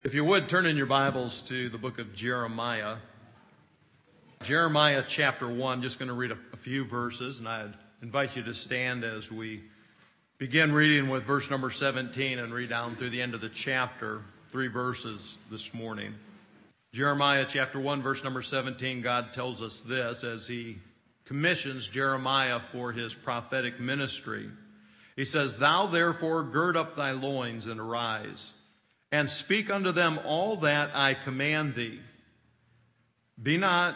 If you would, turn in your Bibles to the book of Jeremiah. Jeremiah chapter 1, just going to read a few verses, and I invite you to stand as we begin reading with verse number 17 and read down through the end of the chapter, 3 verses this morning. Jeremiah chapter 1, verse number 17, God tells us this as he commissions Jeremiah for his prophetic ministry. He says, "Thou therefore gird up thy loins and arise, and speak unto them all that I command thee. Be not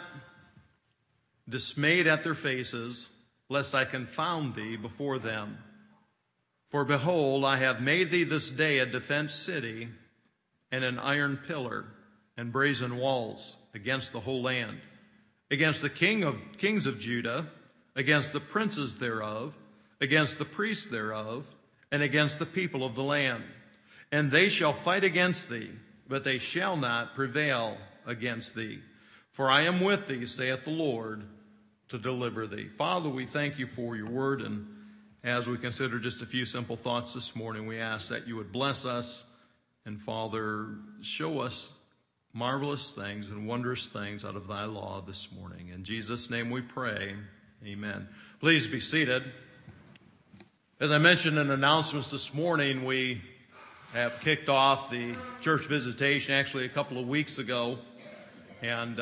dismayed at their faces, lest I confound thee before them. For behold, I have made thee this day a defense city, and an iron pillar, and brazen walls against the whole land, against the kings of Judah, against the princes thereof, against the priests thereof, and against the people of the land. And they shall fight against thee, but they shall not prevail against thee. For I am with thee, saith the Lord, to deliver thee." Father, we thank you for your word, and as we consider just a few simple thoughts this morning, we ask that you would bless us, and Father, show us marvelous things and wondrous things out of thy law this morning. In Jesus' name we pray, amen. Please be seated. As I mentioned in announcements this morning, we have kicked off the church visitation actually a couple of weeks ago, and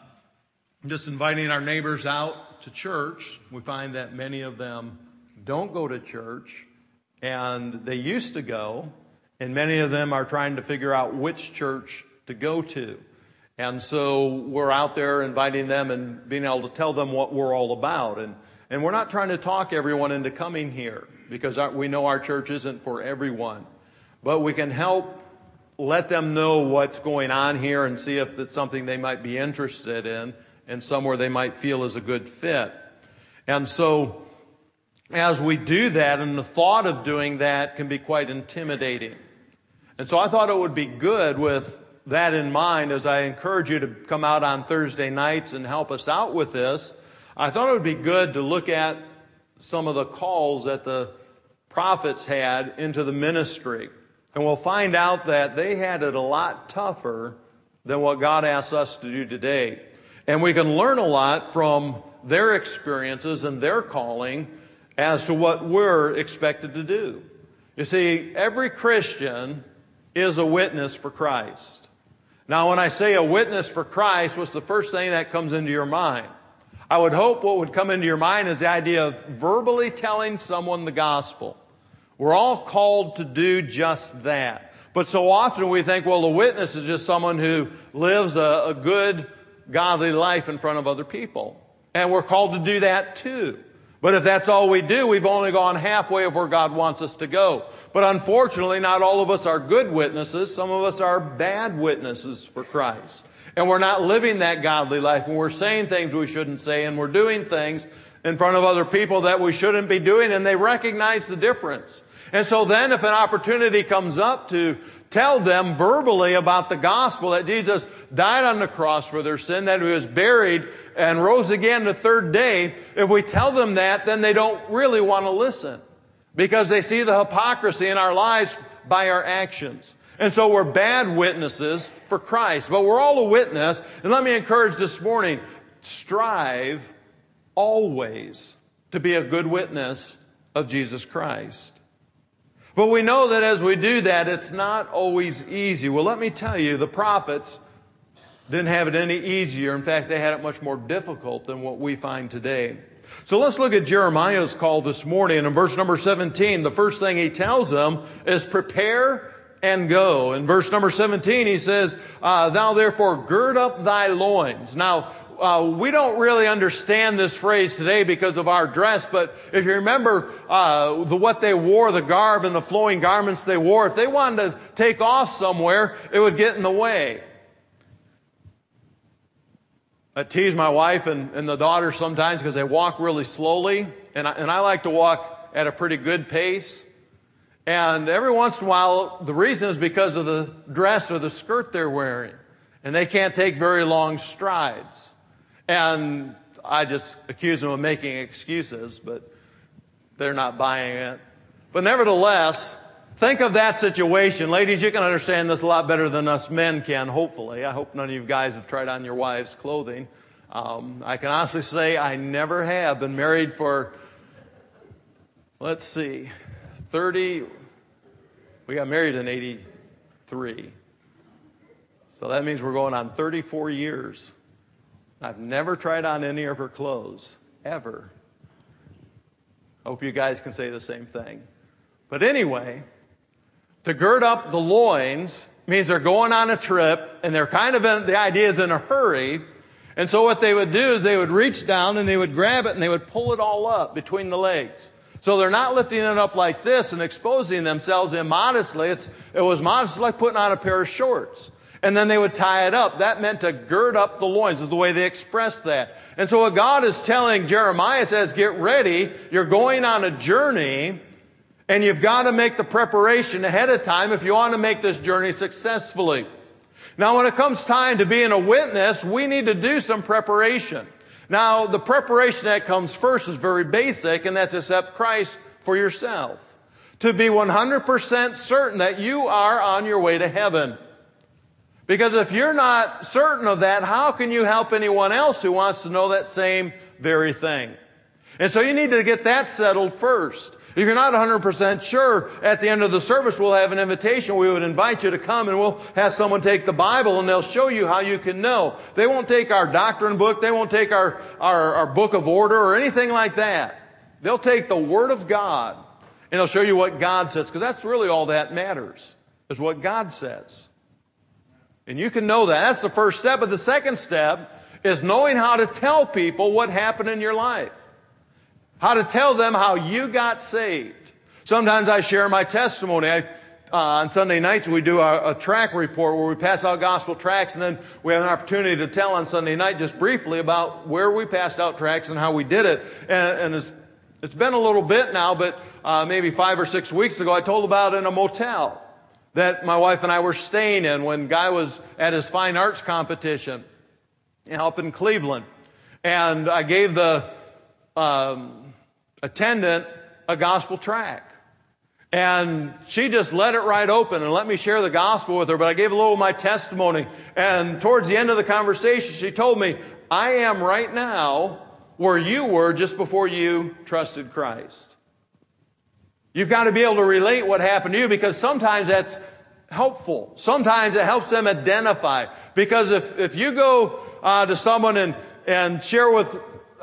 just inviting our neighbors out to church. We find that many of them don't go to church, and they used to go, and many of them are trying to figure out which church to go to. And so we're out there inviting them and being able to tell them what we're all about. And we're not trying to talk everyone into coming here, because we know our church isn't for everyone. But we can help let them know what's going on here and see if it's something they might be interested in and somewhere they might feel is a good fit. And so as we do that, and the thought of doing that can be quite intimidating. And so I thought it would be good with that in mind, as I encourage you to come out on Thursday nights and help us out with this, I thought it would be good to look at some of the calls that the prophets had into the ministry. And we'll find out that they had it a lot tougher than what God asks us to do today. And we can learn a lot from their experiences and their calling as to what we're expected to do. You see, every Christian is a witness for Christ. Now, when I say a witness for Christ, what's the first thing that comes into your mind? I would hope what would come into your mind is the idea of verbally telling someone the gospel. We're all called to do just that. But so often we think, well, a witness is just someone who lives a good, godly life in front of other people. And we're called to do that too. But if that's all we do, we've only gone halfway of where God wants us to go. But unfortunately, not all of us are good witnesses. Some of us are bad witnesses for Christ. And we're not living that godly life. And we're saying things we shouldn't say. And we're doing things in front of other people that we shouldn't be doing. And they recognize the difference. And so then if an opportunity comes up to tell them verbally about the gospel, that Jesus died on the cross for their sin, that he was buried and rose again the third day, if we tell them that, then they don't really want to listen, because they see the hypocrisy in our lives by our actions. And so we're bad witnesses for Christ. But we're all a witness. And let me encourage this morning, strive always to be a good witness of Jesus Christ. But we know that as we do that, it's not always easy. Well, let me tell you, the prophets didn't have it any easier. In fact, they had it much more difficult than what we find today. So let's look at Jeremiah's call this morning. In verse number 17, the first thing he tells them is prepare and go. In verse number 17, he says, "Thou therefore gird up thy loins." Now, we don't really understand this phrase today because of our dress, but if you remember what they wore, the garb and the flowing garments they wore, if they wanted to take off somewhere, it would get in the way. I tease my wife and the daughter sometimes because they walk really slowly, and I like to walk at a pretty good pace. And every once in a while, the reason is because of the dress or the skirt they're wearing, and they can't take very long strides. And I just accuse them of making excuses, but they're not buying it. But nevertheless, Think of that situation. Ladies, you can understand this a lot better than us men can, hopefully. I hope none of you guys have tried on your wives' clothing. I can honestly say I never have. Been married for, 30, we got married in 83. So that means we're going on 34 years. I've never tried on any of her clothes, ever. Hope you guys can say the same thing. But anyway, to gird up the loins means they're going on a trip, and they're kind of the idea is in a hurry. And so what they would do is they would reach down and they would grab it and they would pull it all up between the legs. So they're not lifting it up like this and exposing themselves immodestly. It was modest, like putting on a pair of shorts. And then they would tie it up. That meant to gird up the loins, is the way they expressed that. And so what God is telling Jeremiah says, get ready. You're going on a journey, and you've got to make the preparation ahead of time if you want to make this journey successfully. Now, when it comes time to being a witness, we need to do some preparation. Now, the preparation that comes first is very basic, and that's accept Christ for yourself. To be 100% certain that you are on your way to heaven. Because if you're not certain of that, how can you help anyone else who wants to know that same very thing? And so you need to get that settled first. If you're not 100% sure, at the end of the service, we'll have an invitation. We would invite you to come, and we'll have someone take the Bible, and they'll show you how you can know. They won't take our doctrine book. They won't take our book of order or anything like that. They'll take the Word of God, and they'll show you what God says, because that's really all that matters, is what God says. And you can know that. That's the first step. But the second step is knowing how to tell people what happened in your life. How to tell them how you got saved. Sometimes I share my testimony. On Sunday nights we do a track report where we pass out gospel tracts, and then we have an opportunity to tell on Sunday night just briefly about where we passed out tracts and how we did it. And it's been a little bit now, but maybe 5 or 6 weeks ago I told about in a motel that my wife and I were staying in when Guy was at his fine arts competition up in Cleveland. And I gave the attendant a gospel tract. And she just let it right open and let me share the gospel with her. But I gave a little of my testimony. And towards the end of the conversation, she told me, I am right now where you were just before you trusted Christ. You've got to be able to relate what happened to you, because sometimes that's helpful. Sometimes it helps them identify. Because if you go to someone and share with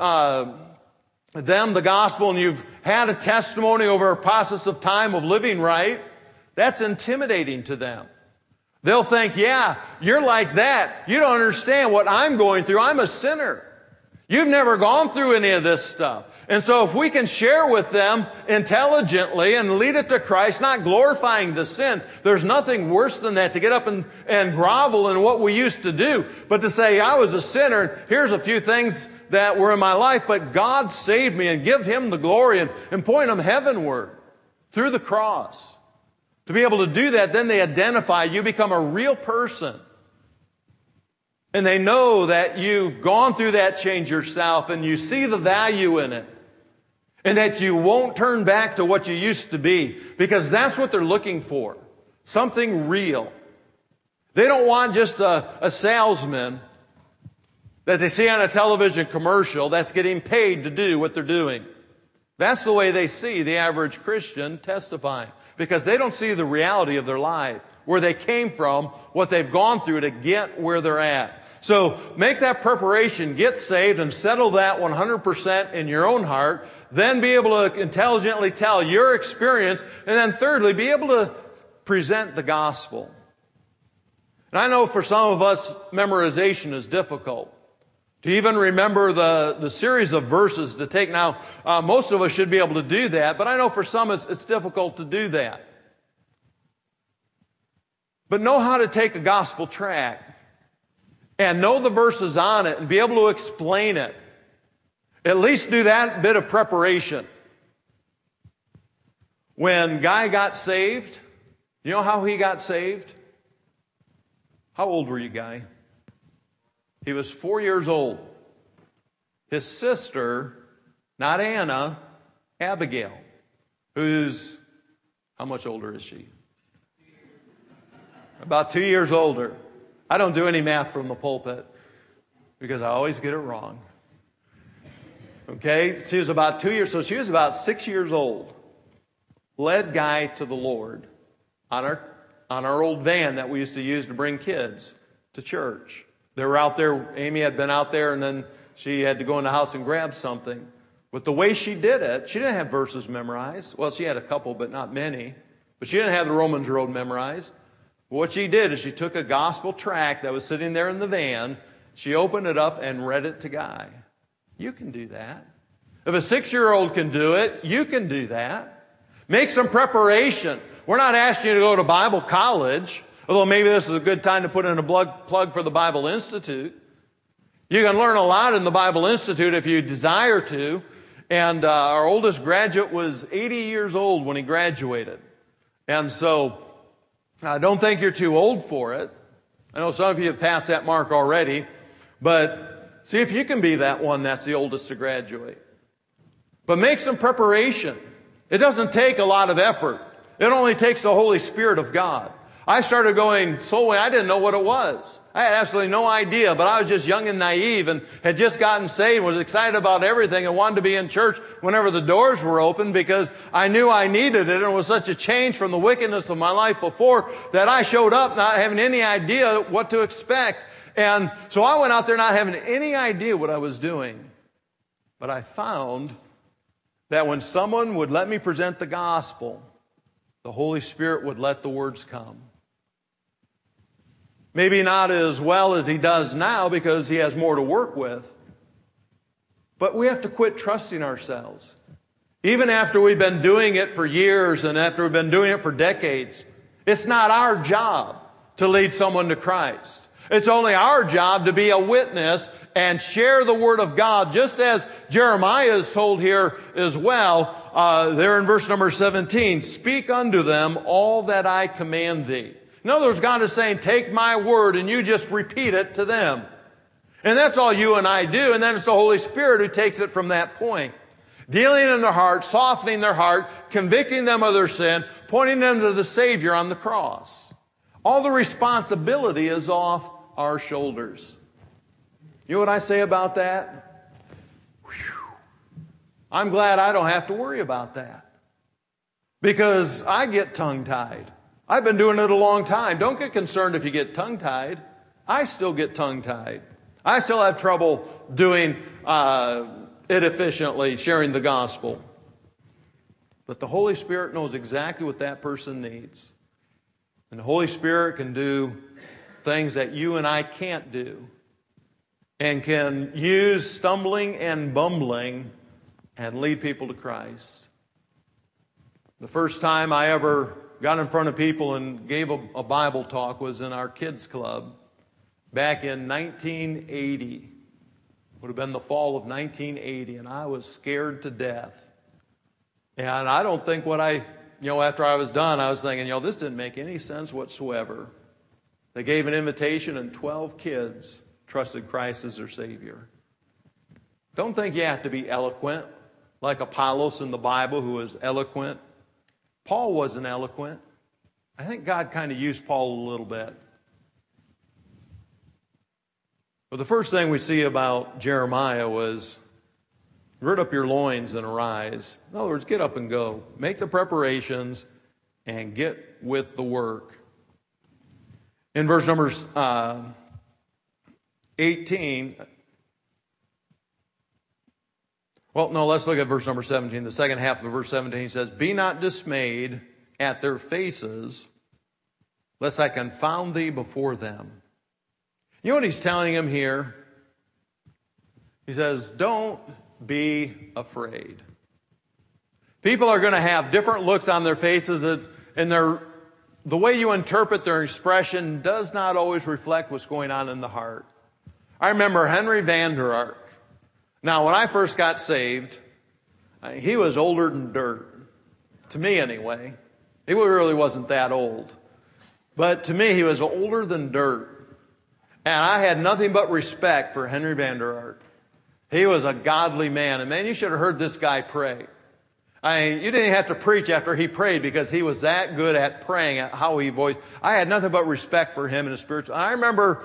them the gospel, and you've had a testimony over a process of time of living right, that's intimidating to them. They'll think, yeah, you're like that. You don't understand what I'm going through. I'm a sinner. You've never gone through any of this stuff. And so if we can share with them intelligently and lead it to Christ, not glorifying the sin, there's nothing worse than that, to get up and grovel in what we used to do. But to say, I was a sinner, here's a few things that were in my life, but God saved me, and give Him the glory and point them heavenward through the cross. To be able to do that, then they identify, you become a real person. And they know that you've gone through that change yourself, and you see the value in it. And that you won't turn back to what you used to be, because that's what they're looking for. Something real. They don't want just a salesman that they see on a television commercial that's getting paid to do what they're doing. That's the way they see the average Christian testifying, because they don't see the reality of their life, where they came from, what they've gone through to get where they're at. So make that preparation, get saved, and settle that 100% in your own heart. Then be able to intelligently tell your experience. And then thirdly, be able to present the gospel. And I know for some of us, memorization is difficult. To even remember the series of verses to take. Now, most of us should be able to do that, but I know for some it's difficult to do that. But know how to take a gospel tract and know the verses on it and be able to explain it. At least do that bit of preparation. When Guy got saved, you know how he got saved? How old were you, Guy? He was 4 years old. His sister, not Anna, Abigail, who's How much older is she? About 2 years older. I don't do any math from the pulpit because I always get it wrong. Okay, she was about 2 years, so she was about 6 years old. Led Guy to the Lord on our old van that we used to use to bring kids to church. They were out there, Amy had been out there, and then she had to go in the house and grab something. But the way she did it, she didn't have verses memorized. Well, she had a couple, but not many. But she didn't have the Romans Road memorized. What she did is she took a gospel tract that was sitting there in the van, she opened it up and read it to Guy. You can do that. If a 6-year-old can do it, you can do that. Make some preparation. We're not asking you to go to Bible college, although maybe this is a good time to put in a plug for the Bible Institute. You can learn a lot in the Bible Institute if you desire to. And our oldest graduate was 80 years old when he graduated. And so I don't think you're too old for it. I know some of you have passed that mark already. But see if you can be that one that's the oldest to graduate. But make some preparation. It doesn't take a lot of effort. It only takes the Holy Spirit of God. I started going soul winning. I didn't know what it was. I had absolutely no idea, but I was just young and naive and had just gotten saved, was excited about everything and wanted to be in church whenever the doors were open because I knew I needed it. And it was such a change from the wickedness of my life before that I showed up not having any idea what to expect. And so I went out there not having any idea what I was doing. But I found that when someone would let me present the gospel, the Holy Spirit would let the words come. Maybe not as well as He does now because He has more to work with. But we have to quit trusting ourselves. Even after we've been doing it for years and after we've been doing it for decades, it's not our job to lead someone to Christ. It's only our job to be a witness and share the Word of God, just as Jeremiah is told here as well, there in verse number 17, speak unto them all that I command thee. In other words, God is saying, take my word and you just repeat it to them. And that's all you and I do. And then it's the Holy Spirit who takes it from that point. Dealing in their heart, softening their heart, convicting them of their sin, pointing them to the Savior on the cross. All the responsibility is off our shoulders. You know what I say about that? Whew. I'm glad I don't have to worry about that. Because I get tongue-tied. I've been doing it a long time. Don't get concerned if you get tongue-tied. I still get tongue-tied. I still have trouble doing it efficiently, sharing the gospel. But the Holy Spirit knows exactly what that person needs. And the Holy Spirit can do things that you and I can't do. And can use stumbling and bumbling and lead people to Christ. The first time I ever got in front of people and gave a Bible talk was in our kids club back in 1980. Would have been the fall of 1980, and I was scared to death. And I don't think after I was done, I was thinking, this didn't make any sense whatsoever. They gave an invitation and 12 kids trusted Christ as their Savior. Don't think you have to be eloquent like Apollos in the Bible who was eloquent. Paul wasn't eloquent. I think God kind of used Paul a little bit. But the first thing we see about Jeremiah was, gird up your loins and arise. In other words, get up and go. Make the preparations and get with the work. In verse number 18, let's look at verse number 17. The second half of verse 17 says, be not dismayed at their faces, lest I confound thee before them. You know what he's telling him here? He says, don't be afraid. People are going to have different looks on their faces, and the way you interpret their expression does not always reflect what's going on in the heart. I remember Henry Van Der Ark. Now, when I first got saved, he was older than dirt. To me, anyway. He really wasn't that old. But to me, he was older than dirt. And I had nothing but respect for Henry Van Der Ark. He was a godly man. And man, you should have heard this guy pray. You didn't have to preach after he prayed because he was that good at praying, at how he voiced. I had nothing but respect for him and his spiritual. I remember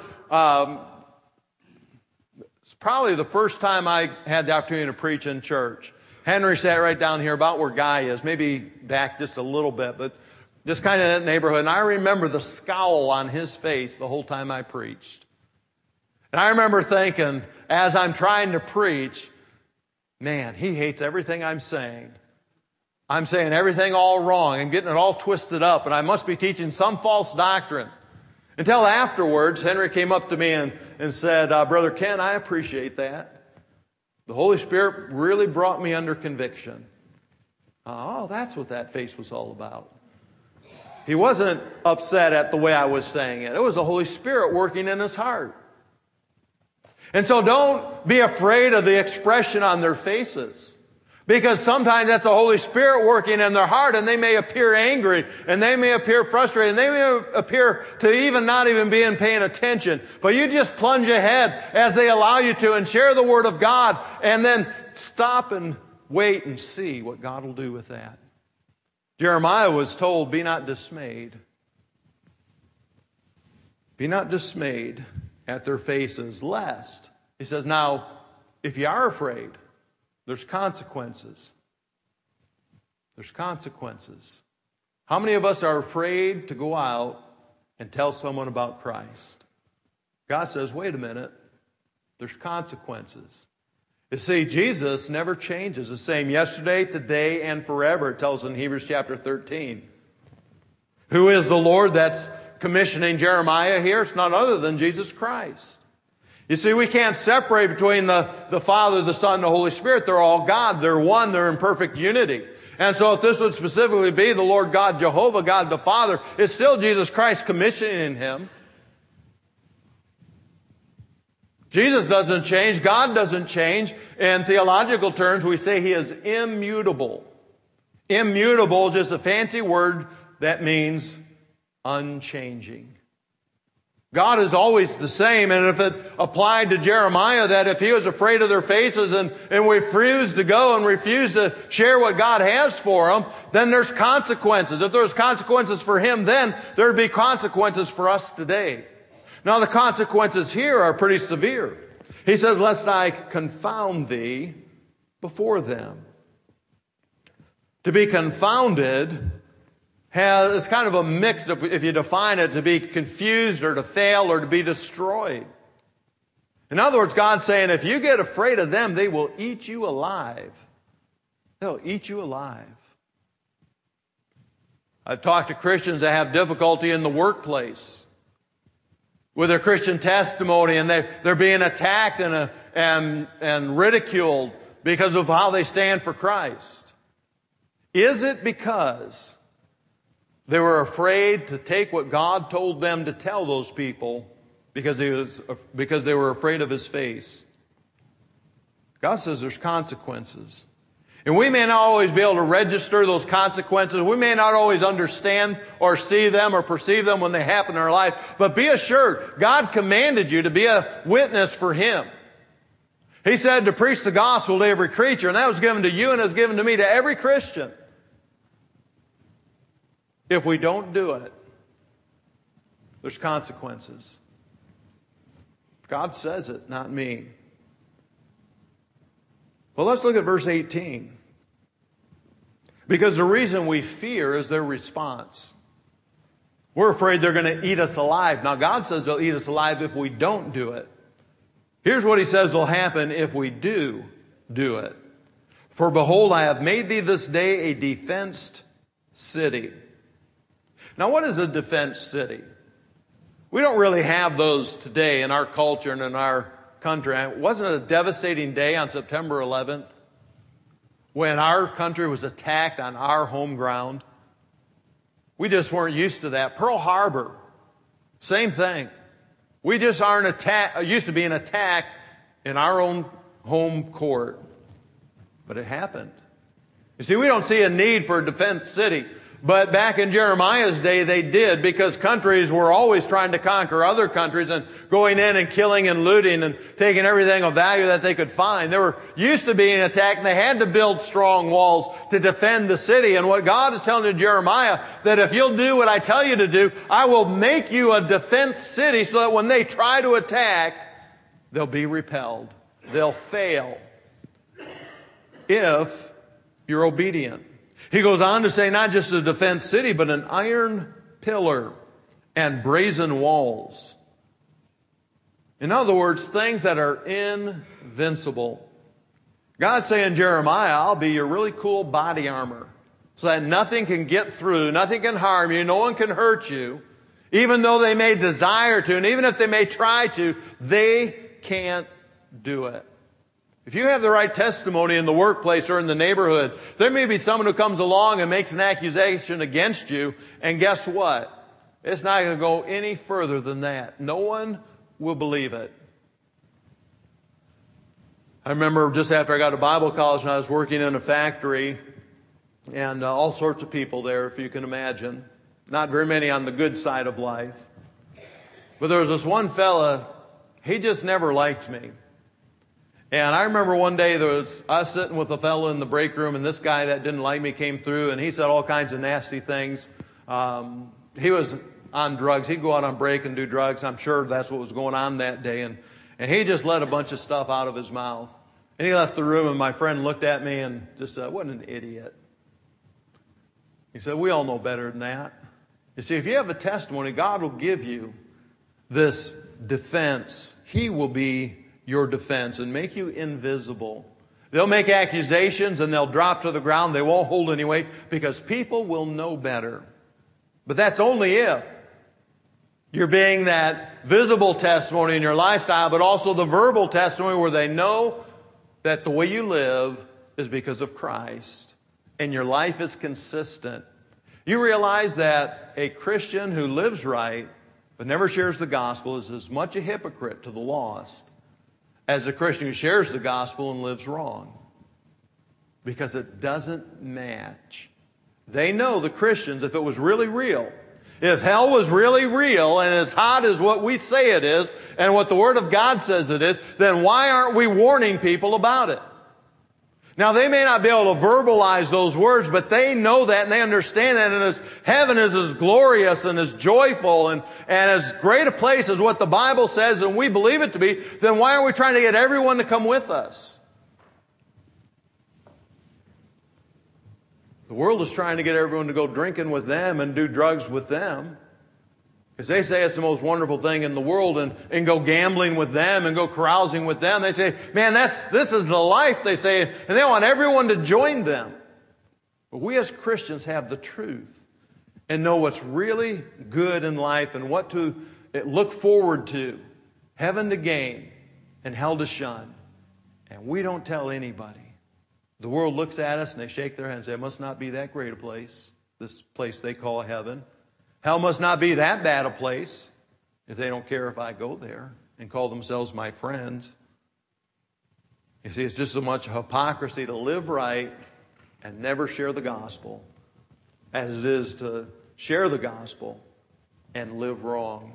it's probably the first time I had the opportunity to preach in church. Henry sat right down here about where Guy is, maybe back just a little bit, but just kind of that neighborhood. And I remember the scowl on his face the whole time I preached. And I remember thinking, as I'm trying to preach, man, he hates everything I'm saying. I'm saying everything all wrong. I'm getting it all twisted up, and I must be teaching some false doctrine. Until afterwards, Henry came up to me and said, Brother Ken, I appreciate that. The Holy Spirit really brought me under conviction. Oh, that's what that face was all about. He wasn't upset at the way I was saying it. It was the Holy Spirit working in his heart. And so don't be afraid of the expression on their faces. Because sometimes that's the Holy Spirit working in their heart, and they may appear angry, and they may appear frustrated, and they may appear to even not even be paying attention. But you just plunge ahead as they allow you to and share the Word of God, and then stop and wait and see what God will do with that. Jeremiah was told, be not dismayed. Be not dismayed at their faces, lest. He says, now, if you are afraid, there's consequences. There's consequences. How many of us are afraid to go out and tell someone about Christ? God says, wait a minute. There's consequences. You see, Jesus never changes. The same yesterday, today, and forever, it tells in Hebrews chapter 13. Who is the Lord that's commissioning Jeremiah here? It's none other than Jesus Christ. You see, we can't separate between the Father, the Son, and the Holy Spirit. They're all God. They're one. They're in perfect unity. And so if this would specifically be the Lord God, Jehovah, God the Father, it's still Jesus Christ commissioning him. Jesus doesn't change. God doesn't change. In theological terms, we say he is immutable. Immutable is just a fancy word that means unchanging. God is always the same, and if it applied to Jeremiah that if he was afraid of their faces and refused to go and refused to share what God has for him, then there's consequences. If there's consequences for him then, there'd be consequences for us today. Now the consequences here are pretty severe. He says, lest I confound thee before them. To be confounded it's kind of a mix, if you define it, to be confused or to fail or to be destroyed. In other words, God's saying, if you get afraid of them, they will eat you alive. They'll eat you alive. I've talked to Christians that have difficulty in the workplace with their Christian testimony, and they're being attacked and ridiculed because of how they stand for Christ. Is it because they were afraid to take what God told them to tell those people because they were afraid of his face? God says there's consequences. And we may not always be able to register those consequences. We may not always understand or see them or perceive them when they happen in our life. But be assured, God commanded you to be a witness for him. He said to preach the gospel to every creature, and that was given to you and is given to me, to every Christian. If we don't do it, there's consequences. God says it, not me. Well, let's look at verse 18. Because the reason we fear is their response. We're afraid they're going to eat us alive. Now, God says they'll eat us alive if we don't do it. Here's what he says will happen if we do it. For behold, I have made thee this day a defenced city. Now, what is a defense city? We don't really have those today in our culture and in our country. Wasn't it a devastating day on September 11th when our country was attacked on our home ground? We just weren't used to that. Pearl Harbor, same thing. We just aren't used to being attacked in our own home court. But it happened. You see, we don't see a need for a defense city. But back in Jeremiah's day, they did, because countries were always trying to conquer other countries and going in and killing and looting and taking everything of value that they could find. They were used to being attacked, and they had to build strong walls to defend the city. And what God is telling to Jeremiah, that if you'll do what I tell you to do, I will make you a defense city so that when they try to attack, they'll be repelled. They'll fail if you're obedient. He goes on to say not just a defense city, but an iron pillar and brazen walls. In other words, things that are invincible. God's saying, Jeremiah, I'll be your really cool body armor so that nothing can get through, nothing can harm you, no one can hurt you. Even though they may desire to, and even if they may try to, they can't do it. If you have the right testimony in the workplace or in the neighborhood, there may be someone who comes along and makes an accusation against you, and guess what? It's not going to go any further than that. No one will believe it. I remember just after I got to Bible college and I was working in a factory, and all sorts of people there, if you can imagine. Not very many on the good side of life. But there was this one fella, he just never liked me. And I remember one day I was sitting with a fellow in the break room, and this guy that didn't like me came through, and he said all kinds of nasty things. He was on drugs. He'd go out on break and do drugs. I'm sure that's what was going on that day. And he just let a bunch of stuff out of his mouth. And he left the room, and my friend looked at me and just said, what an idiot. He said, we all know better than that. You see, if you have a testimony, God will give you this defense. He will be your defense and make you invisible. They'll make accusations and they'll drop to the ground. They won't hold any weight because people will know better. But that's only if you're being that visible testimony in your lifestyle, but also the verbal testimony where they know that the way you live is because of Christ and your life is consistent. You realize that a Christian who lives right but never shares the gospel is as much a hypocrite to the lost as a Christian who shares the gospel and lives wrong. Because it doesn't match. They know, the Christians, if it was really real, if hell was really real and as hot as what we say it is and what the Word of God says it is, then why aren't we warning people about it? Now, they may not be able to verbalize those words, but they know that and they understand that. And as heaven is as glorious and as joyful and as great a place as what the Bible says and we believe it to be, then why are we trying to get everyone to come with us? The world is trying to get everyone to go drinking with them and do drugs with them. Because they say it's the most wonderful thing in the world, and go gambling with them and go carousing with them. They say, man, this is the life, they say, and they want everyone to join them. But we as Christians have the truth and know what's really good in life and what to look forward to, heaven to gain and hell to shun. And we don't tell anybody. The world looks at us and they shake their heads and say, it must not be that great a place, this place they call heaven. Hell must not be that bad a place if they don't care if I go there and call themselves my friends. You see, it's just so much hypocrisy to live right and never share the gospel as it is to share the gospel and live wrong.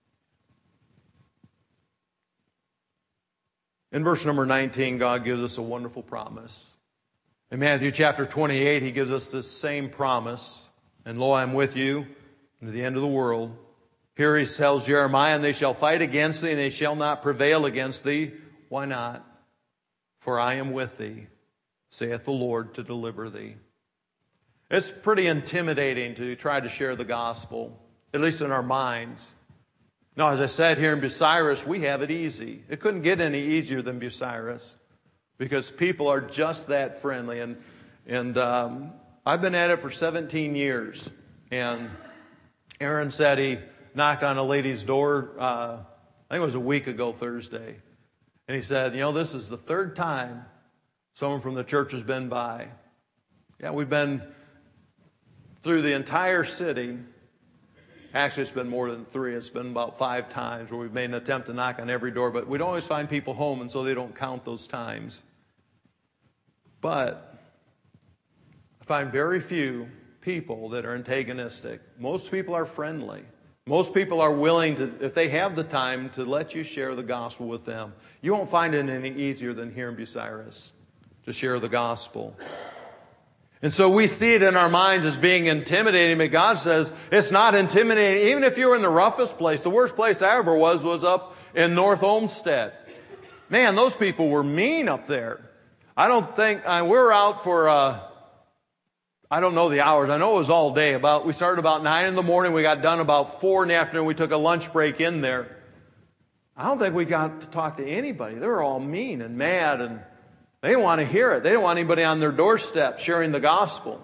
In verse number 19, God gives us a wonderful promise. In Matthew chapter 28, He gives us this same promise. And lo, I'm with you to the end of the world. Here He tells Jeremiah, and they shall fight against thee, and they shall not prevail against thee. Why not? For I am with thee, saith the Lord, to deliver thee. It's pretty intimidating to try to share the gospel, at least in our minds. Now, as I said, here in Bucyrus, we have it easy. It couldn't get any easier than Bucyrus because people are just that friendly. And I've been at it for 17 years. And Aaron said he knocked on a lady's door, I think it was a week ago Thursday. And he said, this is the third time someone from the church has been by. Yeah, we've been through the entire city. Actually, it's been more than 3. It's been about 5 times where we've made an attempt to knock on every door, but we don't always find people home, and so they don't count those times. But I find very few people that are antagonistic. Most people are friendly. Most people are willing to, if they have the time, to let you share the gospel with them. You won't find it any easier than here in Bucyrus to share the gospel. And so we see it in our minds as being intimidating, but God says it's not intimidating. Even if you're in the roughest place, the worst place I ever was up in North Olmsted. Man, those people were mean up there. I don't think, we were out for, I don't know the hours. I know it was all day. We started about 9 in the morning. We got done about 4 in the afternoon. We took a lunch break in there. I don't think we got to talk to anybody. They were all mean and mad, and they didn't want to hear it. They didn't want anybody on their doorstep sharing the gospel.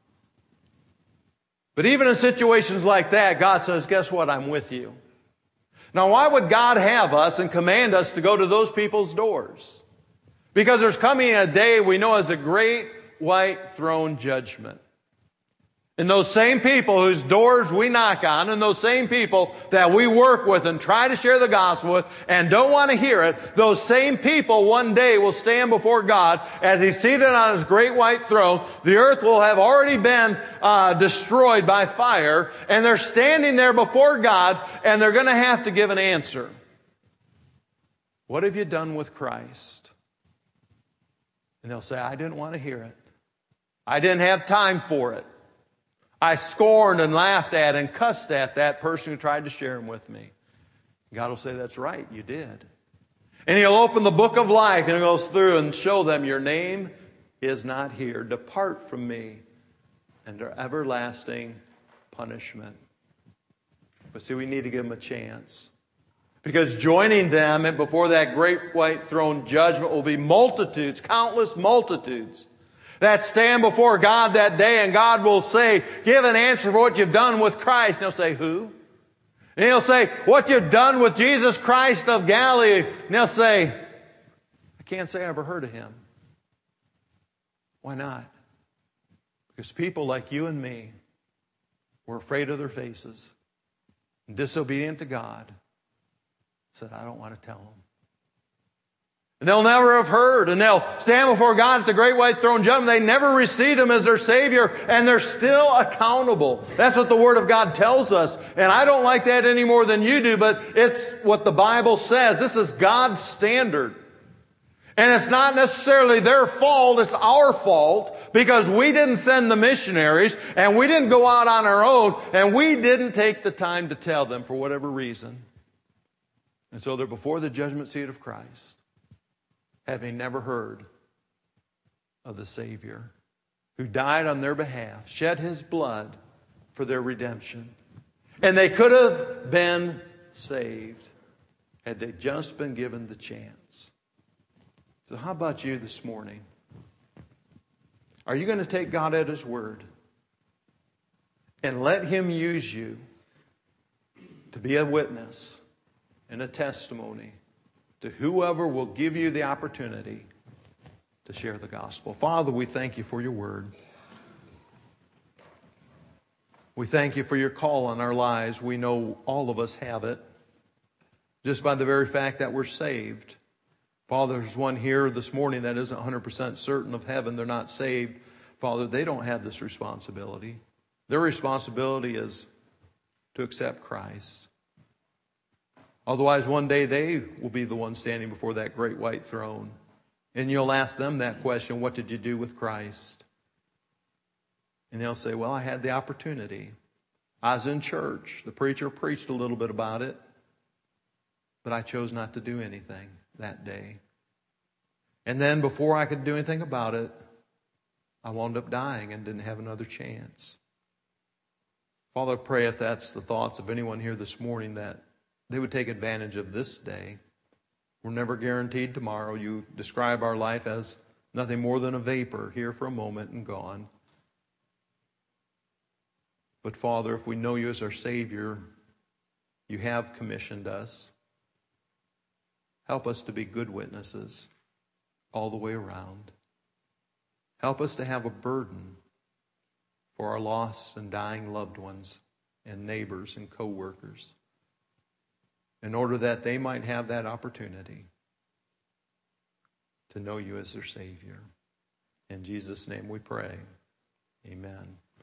But even in situations like that, God says, guess what? I'm with you. Now, why would God have us and command us to go to those people's doors? Because there's coming a day we know as a great white throne judgment. And those same people whose doors we knock on, and those same people that we work with and try to share the gospel with and don't want to hear it, those same people one day will stand before God as He's seated on His great white throne. The earth will have already been destroyed by fire, and they're standing there before God, and they're going to have to give an answer. What have you done with Christ? And they'll say, I didn't want to hear it. I didn't have time for it. I scorned and laughed at and cussed at that person who tried to share Him with me. God will say, that's right, you did. And He'll open the book of life and He goes through and show them, your name is not here. Depart from me under everlasting punishment. But see, we need to give them a chance. Because joining them before that great white throne judgment will be multitudes, countless multitudes, that stand before God that day, and God will say, give an answer for what you've done with Christ. And He'll say, who? And He'll say, what you've done with Jesus Christ of Galilee. And they'll say, I can't say I ever heard of Him. Why not? Because people like you and me were afraid of their faces and disobedient to God. Said, I don't want to tell them. And they'll never have heard, and they'll stand before God at the great white throne judgment. They never received Him as their Savior, and they're still accountable. That's what the Word of God tells us. And I don't like that any more than you do, but it's what the Bible says. This is God's standard. And it's not necessarily their fault, it's our fault, because we didn't send the missionaries, and we didn't go out on our own, and we didn't take the time to tell them for whatever reason. And so they're before the judgment seat of Christ, having never heard of the Savior who died on their behalf, shed His blood for their redemption. And they could have been saved had they just been given the chance. So how about you this morning? Are you going to take God at His word and let Him use you to be a witness and a testimony to whoever will give you the opportunity to share the gospel? Father, we thank You for Your word. We thank You for Your call on our lives. We know all of us have it, just by the very fact that we're saved. Father, there's one here this morning that isn't 100% certain of heaven. They're not saved. Father, they don't have this responsibility. Their responsibility is to accept Christ. Otherwise, one day they will be the one standing before that great white throne. And you'll ask them that question, what did you do with Christ? And they'll say, well, I had the opportunity. I was in church. The preacher preached a little bit about it. But I chose not to do anything that day. And then before I could do anything about it, I wound up dying and didn't have another chance. Father, I pray if that's the thoughts of anyone here this morning, that they would take advantage of this day. We're never guaranteed tomorrow. You describe our life as nothing more than a vapor, here for a moment and gone. But Father, if we know You as our Savior, You have commissioned us. Help us to be good witnesses all the way around. Help us to have a burden for our lost and dying loved ones and neighbors and co-workers, in order that they might have that opportunity to know You as their Savior. In Jesus' name we pray. Amen.